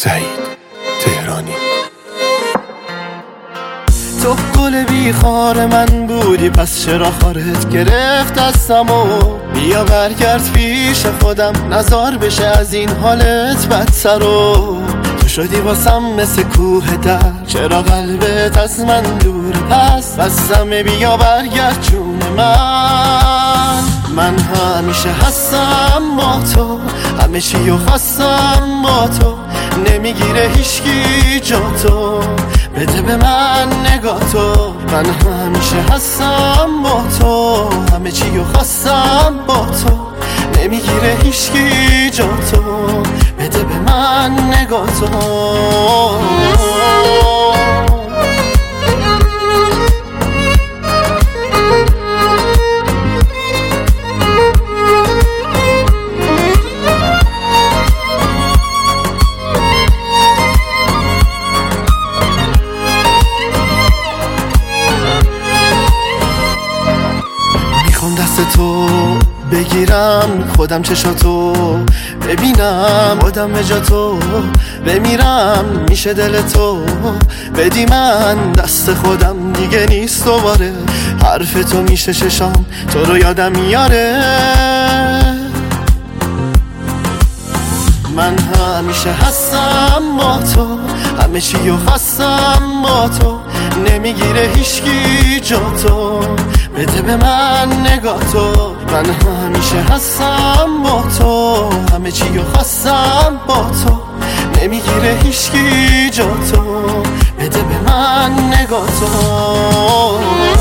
سعید تهرانی. تو گل بیخار من بودی، پس چرا خارت گرفت دستمو؟ بیا برگرد پیش خودم، نزار بشه از این حالت بدترو. تو شدی واسم مثل کوه در، چرا قلبت از من دوره؟ پس بسمه بیا برگرد جون من همیشه هستم با تو، همه چیو خواستم با تو، نمیگیره هیچکی جا تو، بده به من نگاه تو. من همیشه هستم با تو، همه چیو خواستم با تو، نمیگیره هیچکی جا تو، بده به من نگاه تو. دست تو بگیرم، خودم چشاتو ببینم، خودم به جا تو بمیرم، میشه دل تو بدی من دست خودم دیگه نیست دوباره. حرف تو میشه چشام تو رو یادم میاره. من همیشه هستم با تو، همه چیو خواستم با تو، نمیگیره هیچکی جا تو، بده به من نگاه تو. من همیشه هستم با تو، همه چیو خواستم با تو، نمیگیره هیچکی جا تو، بده به من نگاه تو.